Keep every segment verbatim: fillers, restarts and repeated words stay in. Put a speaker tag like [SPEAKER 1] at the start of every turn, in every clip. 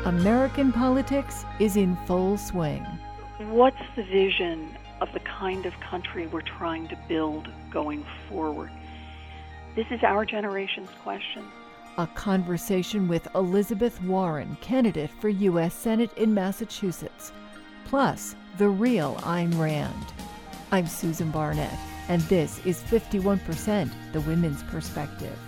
[SPEAKER 1] American politics is in full swing.
[SPEAKER 2] What's the vision of the kind of country we're trying to build going forward? This is our generation's question.
[SPEAKER 1] A conversation with Elizabeth Warren, candidate for U S Senate in Massachusetts. Plus, the real Ayn Rand. I'm Susan Barnett, and this is fifty-one percent, the Women's Perspective.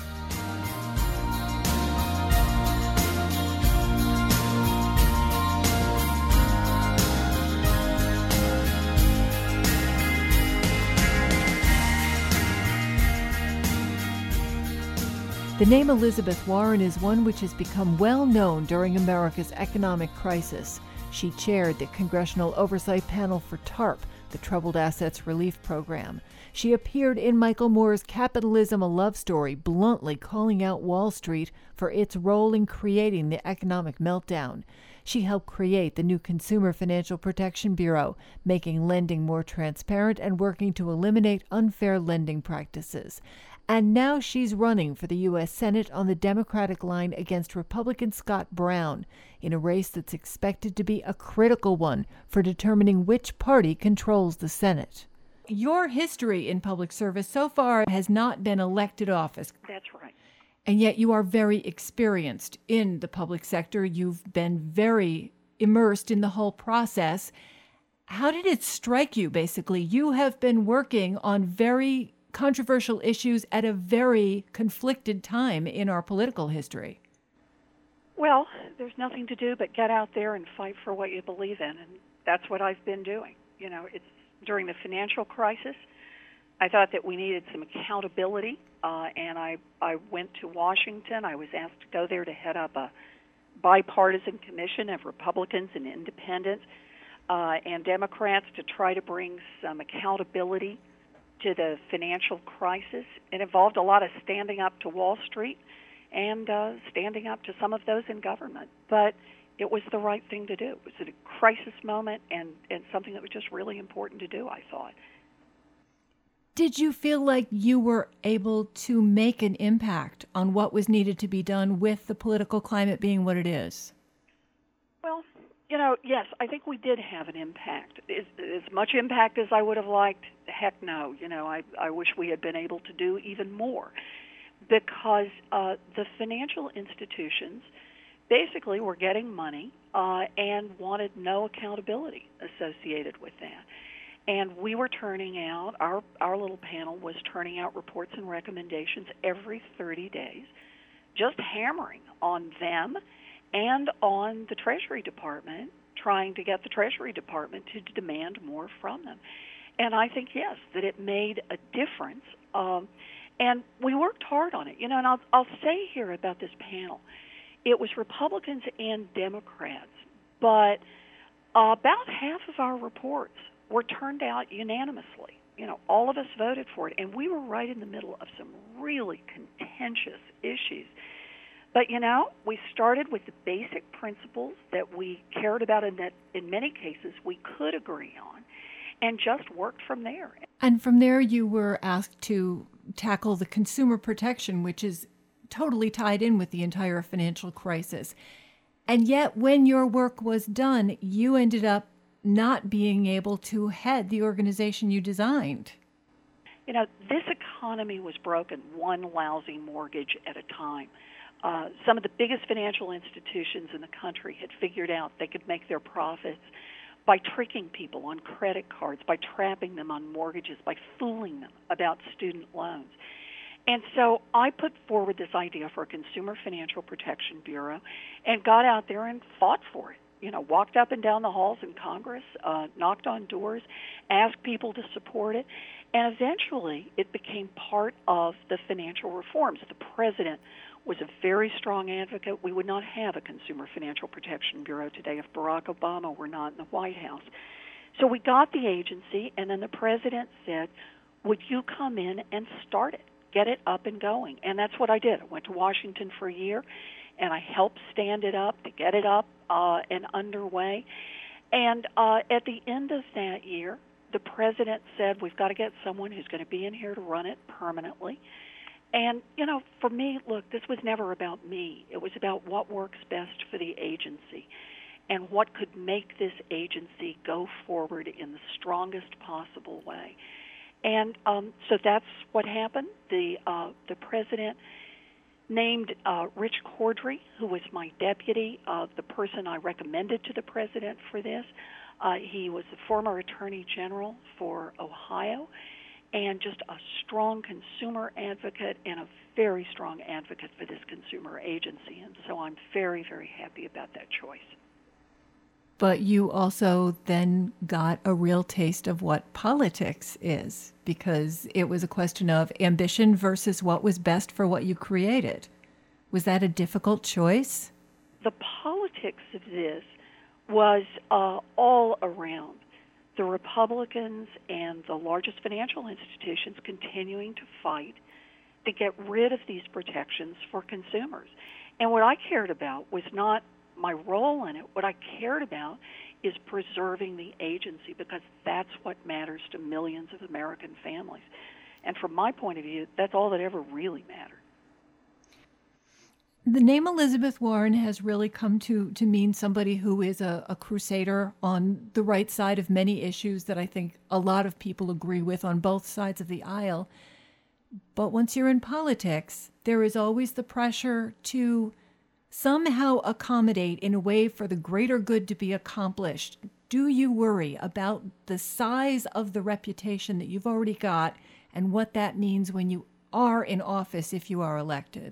[SPEAKER 1] The name Elizabeth Warren is one which has become well known during America's economic crisis. She chaired the Congressional Oversight Panel for TARP, the Troubled Assets Relief Program. She appeared in Michael Moore's Capitalism, a Love Story, bluntly calling out Wall Street for its role in creating the economic meltdown. She helped create the new Consumer Financial Protection Bureau, making lending more transparent and working to eliminate unfair lending practices. And now she's running for the U S Senate on the Democratic line against Republican Scott Brown in a race that's expected to be a critical one for determining which party controls the Senate. Your history in public service so far has not been elected office.
[SPEAKER 2] That's right.
[SPEAKER 1] And yet you are very experienced in the public sector. You've been very immersed in the whole process. How did it strike you, basically? You have been working on very controversial issues at a very conflicted time in our political history.
[SPEAKER 2] Well, there's nothing to do but get out there and fight for what you believe in, and that's what I've been doing. You know, it's during the financial crisis, I thought that we needed some accountability, uh, and I, I went to Washington. I was asked to go there to head up a bipartisan commission of Republicans and independents uh, and Democrats to try to bring some accountability to the financial crisis. It involved a lot of standing up to Wall Street and uh, standing up to some of those in government. But it was the right thing to do. It was a crisis moment and, and something that was just really important to do, I thought.
[SPEAKER 1] Did you feel like you were able to make an impact on what was needed to be done with the political climate being what it is?
[SPEAKER 2] Well, you know, yes, I think we did have an impact. As, as much impact as I would have liked, heck no. You know, I, I wish we had been able to do even more because uh, the financial institutions basically were getting money uh, and wanted no accountability associated with that. And we were turning out, our, our little panel was turning out reports and recommendations every thirty days, just hammering on them and on the Treasury Department, trying to get the Treasury Department to demand more from them. And I think, yes, that it made a difference. Um, and we worked hard on it. You know, and I'll, I'll say here about this panel, it was Republicans and Democrats, but uh, about half of our reports were turned out unanimously. You know, all of us voted for it, and we were right in the middle of some really contentious issues. But, you know, we started with the basic principles that we cared about and that in many cases we could agree on and just worked from there.
[SPEAKER 1] And from there you were asked to tackle the consumer protection, which is totally tied in with the entire financial crisis. And yet when your work was done, you ended up not being able to head the organization you designed.
[SPEAKER 2] You know, this economy was broken one lousy mortgage at a time. Uh, some of the biggest financial institutions in the country had figured out they could make their profits by tricking people on credit cards, by trapping them on mortgages, by fooling them about student loans. And so I put forward this idea for a Consumer Financial Protection Bureau and got out there and fought for it. You know, walked up and down the halls in Congress, uh, knocked on doors, asked people to support it, and eventually it became part of the financial reforms. The president was a very strong advocate. We would not have a Consumer Financial Protection Bureau today if Barack Obama were not in the White House. So we got the agency, and then the president said, would you come in and start it, get it up and going? And that's what I did. I went to Washington for a year, and I helped stand it up, to get it up uh, and underway. And uh, at the end of that year, the president said, we've got to get someone who's going to be in here to run it permanently. And, you know, for me, look, this was never about me. It was about what works best for the agency and what could make this agency go forward in the strongest possible way. And um, so that's what happened. The uh, the president named uh, Rich Cordray, who was my deputy, uh, the person I recommended to the president for this. Uh, he was the former attorney general for Ohio and just a strong consumer advocate and a very strong advocate for this consumer agency. And so I'm very, very happy about that choice.
[SPEAKER 1] But you also then got a real taste of what politics is, because it was a question of ambition versus what was best for what you created. Was that a difficult choice?
[SPEAKER 2] The politics of this was uh, all around the Republicans and the largest financial institutions continuing to fight to get rid of these protections for consumers. And what I cared about was not my role in it. What I cared about is preserving the agency, because that's what matters to millions of American families. And from my point of view, that's all that ever really mattered.
[SPEAKER 1] The name Elizabeth Warren has really come to, to mean somebody who is a, a crusader on the right side of many issues that I think a lot of people agree with on both sides of the aisle. But once you're in politics, there is always the pressure to somehow accommodate in a way for the greater good to be accomplished. Do you worry about the size of the reputation that you've already got and what that means when you are in office if you are elected?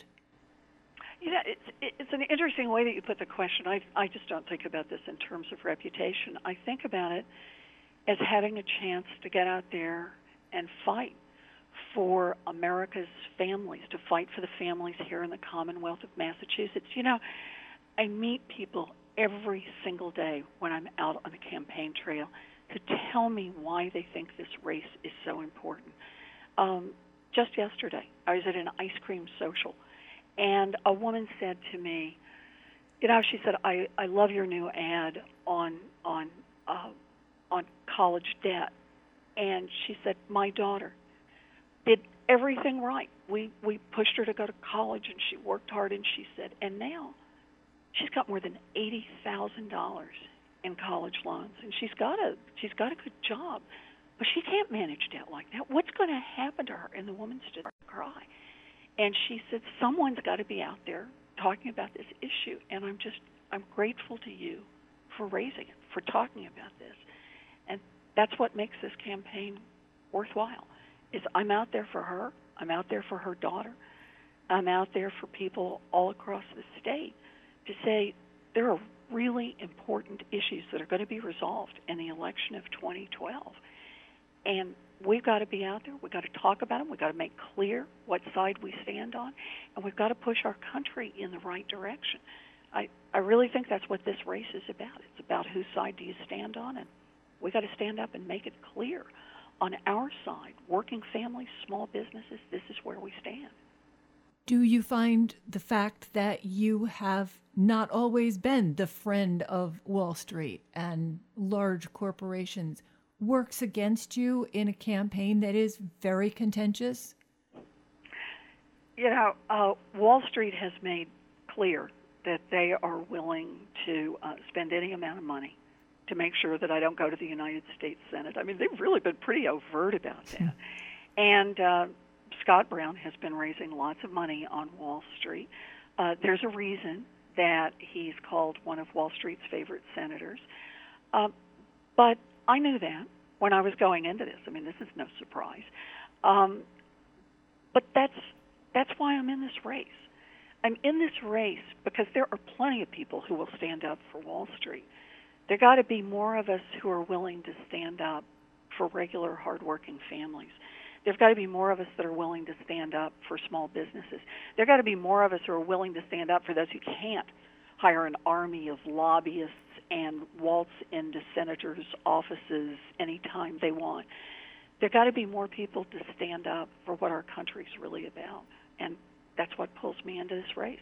[SPEAKER 2] You know, it's it's an interesting way that you put the question. I I just don't think about this in terms of reputation. I think about it as having a chance to get out there and fight for America's families, to fight for the families here in the Commonwealth of Massachusetts. You know, I meet people every single day when I'm out on the campaign trail to tell me why they think this race is so important. Um, just yesterday, I was at an ice cream social, and a woman said to me, you know, she said, I, I love your new ad on on uh, on college debt. And she said, my daughter did everything right. We we pushed her to go to college, and she worked hard, and she said, and now she's got more than eighty thousand dollars in college loans, and she's got a she's got a good job, but she can't manage debt like that. What's going to happen to her? And the woman stood there and cried. And she said, someone's got to be out there talking about this issue, and I'm just I'm grateful to you for raising it, for talking about this. And that's what makes this campaign worthwhile. Is I'm out there for her, I'm out there for her daughter, I'm out there for people all across the state to say there are really important issues that are going to be resolved in the election of twenty twelve. And we've got to be out there, we've got to talk about them, we've got to make clear what side we stand on, and we've got to push our country in the right direction. I, I really think that's what this race is about. It's about whose side do you stand on, and we've got to stand up and make it clear. On our side, working families, small businesses, this is where we stand.
[SPEAKER 1] Do you find the fact that you have not always been the friend of Wall Street and large corporations works against you in a campaign that is very contentious?
[SPEAKER 2] You know, uh, Wall Street has made clear that they are willing to uh, spend any amount of money to make sure that I don't go to the United States Senate. I mean, they've really been pretty overt about that. And uh, Scott Brown has been raising lots of money on Wall Street. Uh, there's a reason that he's called one of Wall Street's favorite senators. Uh, but I knew that when I was going into this. I mean, this is no surprise. Um, but that's that's why I'm in this race. I'm in this race because there are plenty of people who will stand up for Wall Street. There got to be more of us who are willing to stand up for regular, hardworking families. There's got to be more of us that are willing to stand up for small businesses. There got to be more of us who are willing to stand up for those who can't hire an army of lobbyists and waltz into senators' offices anytime they want. There got to be more people to stand up for what our country's really about, and that's what pulls me into this race.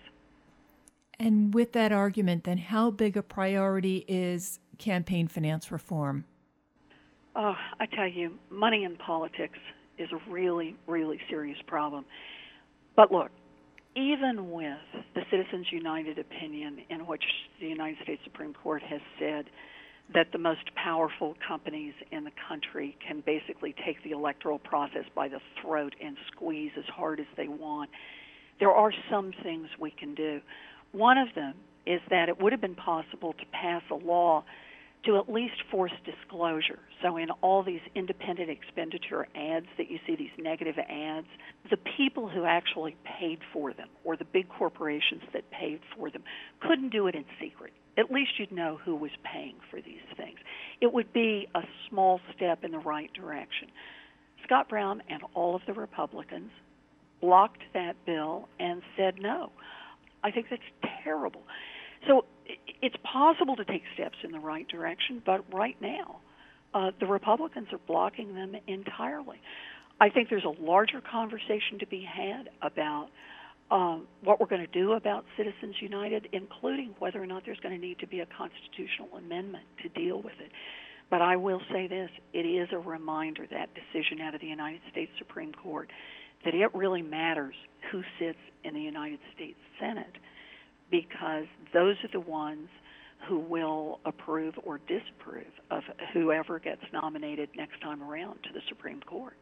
[SPEAKER 1] And with that argument, then, how big a priority is campaign finance reform?
[SPEAKER 2] Oh, I tell you, money in politics is a really, really serious problem. But look, even with the Citizens United opinion in which the United States Supreme Court has said that the most powerful companies in the country can basically take the electoral process by the throat and squeeze as hard as they want, there are some things we can do. One of them is that it would have been possible to pass a law to at least force disclosure. So in all these independent expenditure ads that you see, these negative ads, the people who actually paid for them, or the big corporations that paid for them, couldn't do it in secret. At least you'd know who was paying for these things. It would be a small step in the right direction. Scott Brown and all of the Republicans blocked that bill and said no. I think that's terrible. So it's possible to take steps in the right direction, but right now uh, the Republicans are blocking them entirely. I think there's a larger conversation to be had about um, what we're going to do about Citizens United, including whether or not there's going to need to be a constitutional amendment to deal with it. But I will say this, it is a reminder, that decision out of the United States Supreme Court, that it really matters who sits in the United States Senate, because those are the ones who will approve or disapprove of whoever gets nominated next time around to the Supreme Court.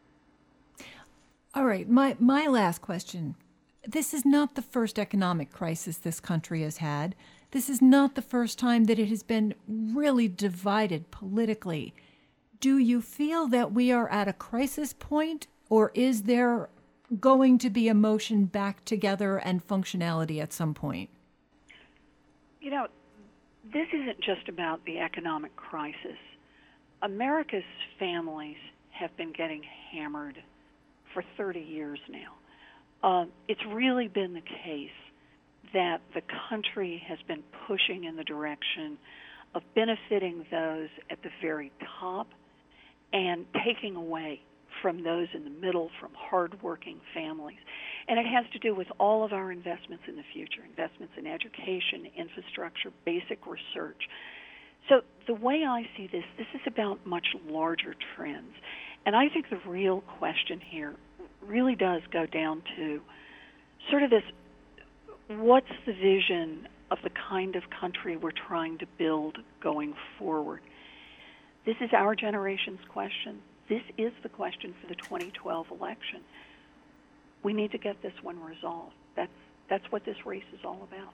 [SPEAKER 1] All right, my, my last question. This is not the first economic crisis this country has had. This is not the first time that it has been really divided politically. Do you feel that we are at a crisis point, or is there going to be a motion back together and functionality at some point?
[SPEAKER 2] You know, this isn't just about the economic crisis. America's families have been getting hammered for thirty years now. Uh, it's really been the case that the country has been pushing in the direction of benefiting those at the very top and taking away from those in the middle, from hardworking families. And it has to do with all of our investments in the future, investments in education, infrastructure, basic research. So the way I see this, this is about much larger trends. And I think the real question here really does go down to sort of this, what's the vision of the kind of country we're trying to build going forward? This is our generation's question. This is the question for the twenty twelve election. We need to get this one resolved. That's that's what this race is all about.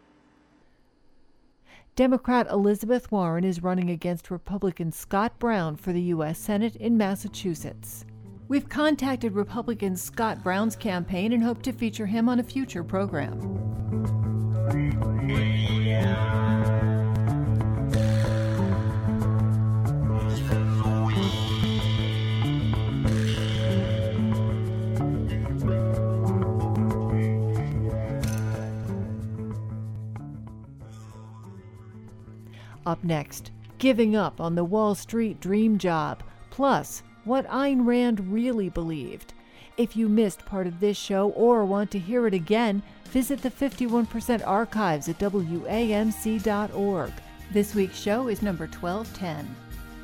[SPEAKER 1] Democrat Elizabeth Warren is running against Republican Scott Brown for the U S Senate in Massachusetts. We've contacted Republican Scott Brown's campaign and hope to feature him on a future program. Up next, giving up on the Wall Street dream job, plus what Ayn Rand really believed. If you missed part of this show or want to hear it again, visit the fifty-one percent archives at W A M C dot org. This week's show is number twelve ten.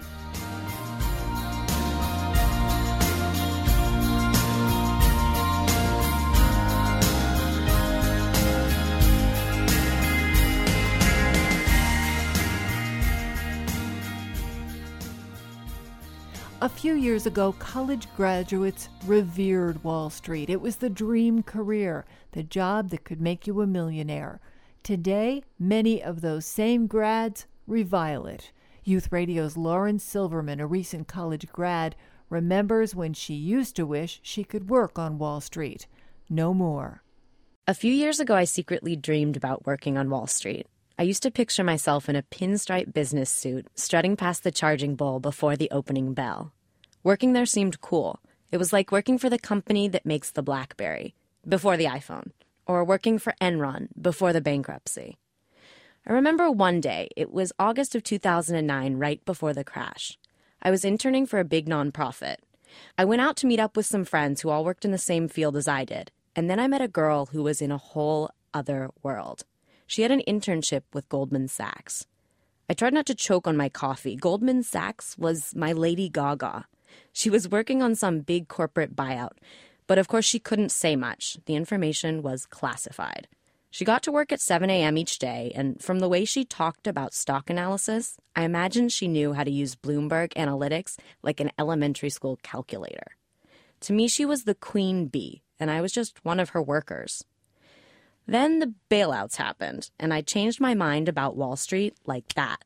[SPEAKER 1] A few years ago, college graduates revered Wall Street. It was the dream career, the job that could make you a millionaire. Today, many of those same grads revile it. Youth Radio's Lauren Silverman, a recent college grad, remembers when she used to wish she could work on Wall Street. No more.
[SPEAKER 3] A few years ago, I secretly dreamed about working on Wall Street. I used to picture myself in a pinstripe business suit, strutting past the charging bowl before the opening bell. Working there seemed cool. It was like working for the company that makes the BlackBerry, before the iPhone, or working for Enron, before the bankruptcy. I remember one day, it was August of two thousand nine, right before the crash. I was interning for a big nonprofit. I went out to meet up with some friends who all worked in the same field as I did, and then I met a girl who was in a whole other world. She had an internship with Goldman Sachs. I tried not to choke on my coffee. Goldman Sachs was my Lady Gaga. She was working on some big corporate buyout, But of course, she couldn't say much. The information was classified. She got to work at seven a.m. each day, and from the way she talked about stock analysis, I imagine she knew how to use Bloomberg Analytics like an elementary school calculator. To me, she was the queen bee, and I was just one of her workers. Then the bailouts happened, and I changed my mind about Wall Street like that.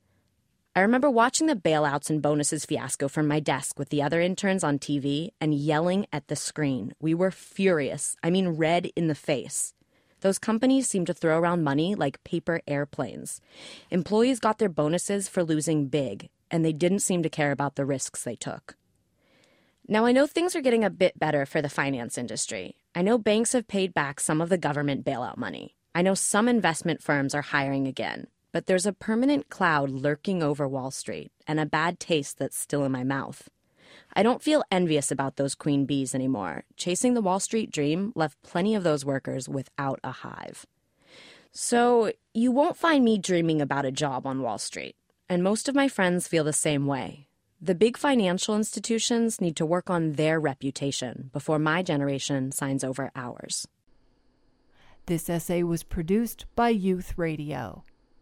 [SPEAKER 3] I remember watching the bailouts and bonuses fiasco from my desk with the other interns on T V and yelling at the screen. We were furious. I mean, red in the face. Those companies seemed to throw around money like paper airplanes. Employees got their bonuses for losing big, and they didn't seem to care about the risks they took. Now, I know things are getting a bit better for the finance industry. I know banks have paid back some of the government bailout money. I know some investment firms are hiring again. But there's a permanent cloud lurking over Wall Street and a bad taste that's still in my mouth. I don't feel envious about those queen bees anymore. Chasing the Wall Street dream left plenty of those workers without a hive. So you won't find me dreaming about a job on Wall Street. And most of my friends feel the same way. The big financial institutions need to work on their reputation before my generation signs over ours.
[SPEAKER 1] This essay was produced by Youth Radio.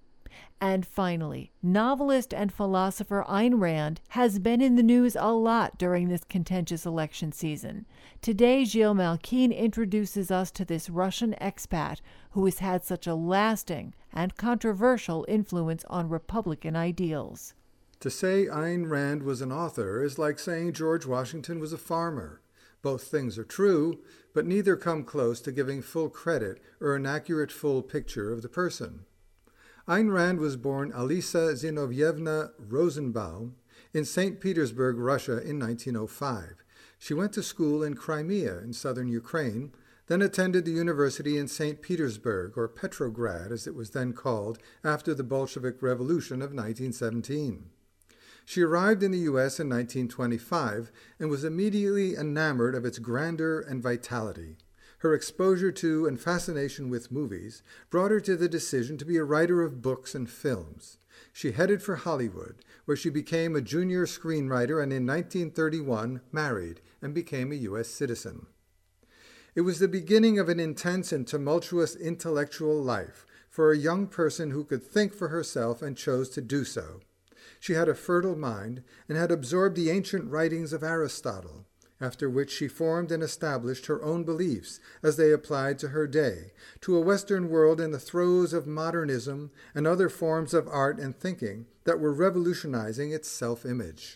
[SPEAKER 1] And finally, novelist and philosopher Ayn Rand has been in the news a lot during this contentious election season. Today, Gilles Malkin introduces us to this Russian expat who has had such a lasting and controversial influence on Republican ideals.
[SPEAKER 4] To say Ayn Rand was an author is like saying George Washington was a farmer. Both things are true, but neither come close to giving full credit or an accurate full picture of the person. Ayn Rand was born Alisa Zinovievna Rosenbaum in Saint Petersburg, Russia in nineteen oh five. She went to school in Crimea in southern Ukraine, then attended the university in Saint Petersburg, or Petrograd as it was then called, after the Bolshevik Revolution of nineteen seventeen. She arrived in the U S in nineteen twenty-five and was immediately enamored of its grandeur and vitality. Her exposure to and fascination with movies brought her to the decision to be a writer of books and films. She headed for Hollywood, where she became a junior screenwriter and in nineteen thirty-one married and became a U S citizen. It was the beginning of an intense and tumultuous intellectual life for a young person who could think for herself and chose to do so. She had a fertile mind and had absorbed the ancient writings of Aristotle, after which she formed and established her own beliefs as they applied to her day, to a Western world in the throes of modernism and other forms of art and thinking that were revolutionizing its self-image.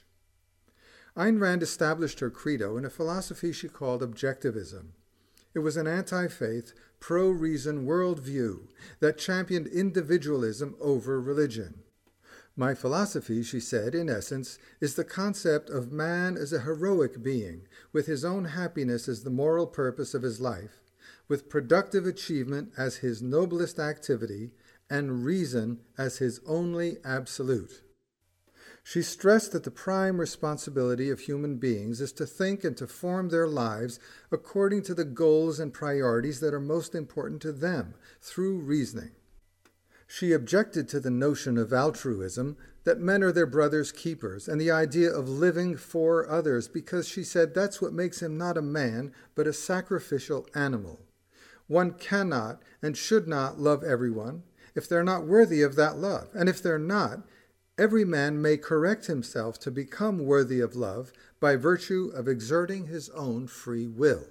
[SPEAKER 4] Ayn Rand established her credo in a philosophy she called objectivism. It was an anti-faith, pro-reason worldview that championed individualism over religion. My philosophy, she said, in essence, is the concept of man as a heroic being, with his own happiness as the moral purpose of his life, with productive achievement as his noblest activity, and reason as his only absolute. She stressed that the prime responsibility of human beings is to think and to form their lives according to the goals and priorities that are most important to them, through reasoning. She objected to the notion of altruism, that men are their brother's keepers, and the idea of living for others, because she said that's what makes him not a man, but a sacrificial animal. One cannot and should not love everyone if they're not worthy of that love, and if they're not, every man may correct himself to become worthy of love by virtue of exerting his own free will.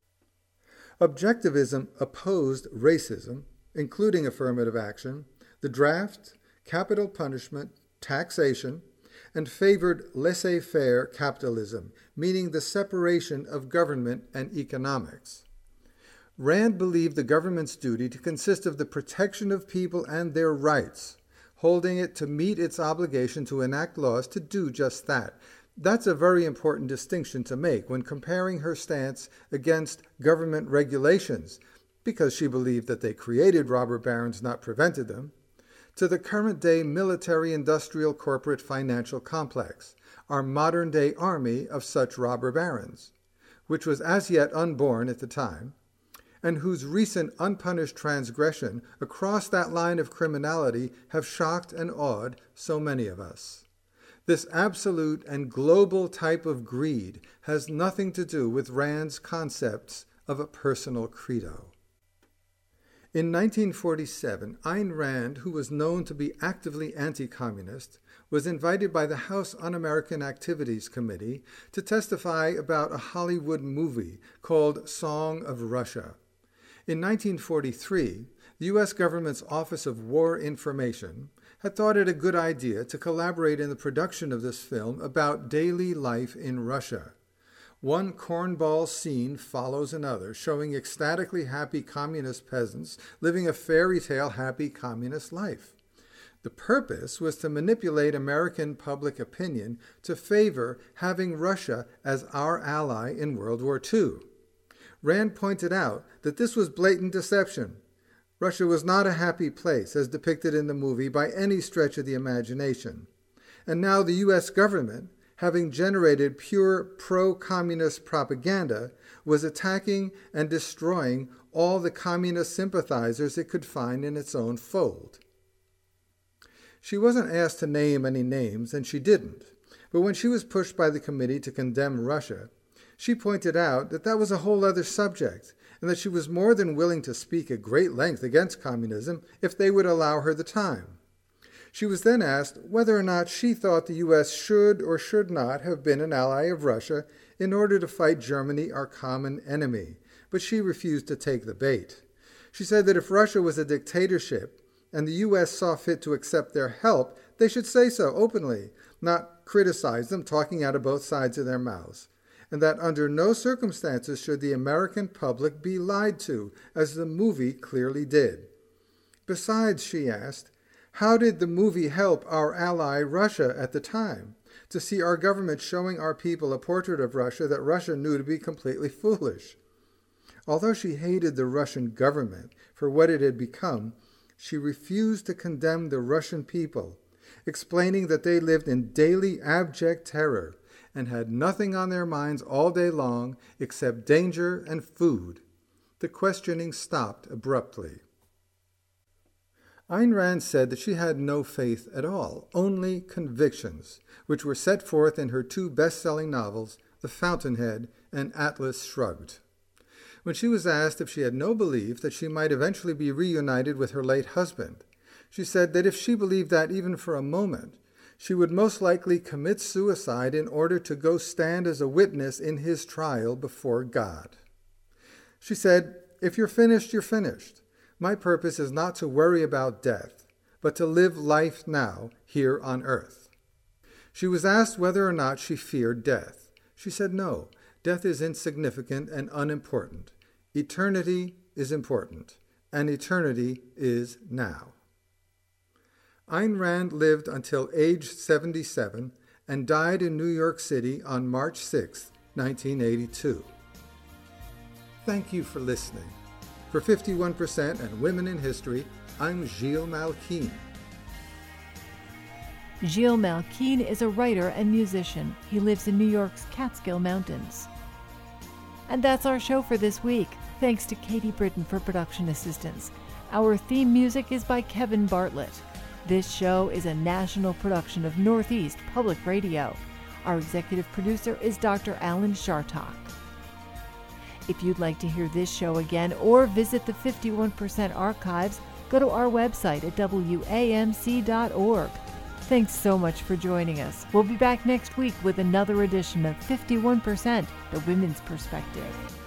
[SPEAKER 4] Objectivism opposed racism, including affirmative action, the draft, capital punishment, taxation, and favored laissez-faire capitalism, meaning the separation of government and economics. Rand believed the government's duty to consist of the protection of people and their rights, holding it to meet its obligation to enact laws to do just that. That's a very important distinction to make when comparing her stance against government regulations, because she believed that they created robber barons, not prevented them, to the current-day military-industrial corporate financial complex, our modern-day army of such robber barons, which was as yet unborn at the time, and whose recent unpunished transgression across that line of criminality have shocked and awed so many of us. This absolute and global type of greed has nothing to do with Rand's concepts of a personal credo. In nineteen forty-seven, Ayn Rand, who was known to be actively anti-communist, was invited by the House Un-American Activities Committee to testify about a Hollywood movie called Song of Russia. In nineteen forty-three, the U S government's Office of War Information had thought it a good idea to collaborate in the production of this film about daily life in Russia. One cornball scene follows another, showing ecstatically happy communist peasants living a fairy tale happy communist life. The purpose was to manipulate American public opinion to favor having Russia as our ally in World War Two. Rand pointed out that this was blatant deception. Russia was not a happy place, as depicted in the movie, by any stretch of the imagination. And now the U S government, having generated pure pro-communist propaganda, was attacking and destroying all the communist sympathizers it could find in its own fold. She wasn't asked to name any names, and she didn't. But when she was pushed by the committee to condemn Russia, she pointed out that that was a whole other subject, and that she was more than willing to speak at great length against communism if they would allow her the time. She was then asked whether or not she thought the U S should or should not have been an ally of Russia in order to fight Germany, our common enemy, but she refused to take the bait. She said that if Russia was a dictatorship and the U S saw fit to accept their help, they should say so openly, not criticize them talking out of both sides of their mouths, and that under no circumstances should the American public be lied to, as the movie clearly did. Besides, she asked, how did the movie help our ally Russia at the time, to see our government showing our people a portrait of Russia that Russia knew to be completely foolish? Although she hated the Russian government for what it had become, she refused to condemn the Russian people, explaining that they lived in daily abject terror and had nothing on their minds all day long except danger and food. The questioning stopped abruptly. Ayn Rand said that she had no faith at all, only convictions, which were set forth in her two best-selling novels, The Fountainhead and Atlas Shrugged. When she was asked if she had no belief that she might eventually be reunited with her late husband, she said that if she believed that even for a moment, she would most likely commit suicide in order to go stand as a witness in his trial before God. She said, "If you're finished, you're finished. My purpose is not to worry about death, but to live life now, here on earth." She was asked whether or not she feared death. She said no, death is insignificant and unimportant. Eternity is important, and eternity is now. Ayn Rand lived until age seventy-seven and died in New York City on March sixth, nineteen eighty-two. Thank you for listening. For fifty-one percent and Women in History, I'm Gilles Malkine.
[SPEAKER 1] Gilles Malkine is a writer and musician. He lives in New York's Catskill Mountains. And that's our show for this week. Thanks to Katie Britton for production assistance. Our theme music is by Kevin Bartlett. This show is a national production of Northeast Public Radio. Our executive producer is Doctor Alan Shartok. If you'd like to hear this show again or visit the fifty-one percent archives, go to our website at W A M C dot org. Thanks so much for joining us. We'll be back next week with another edition of fifty-one percent, The Women's Perspective.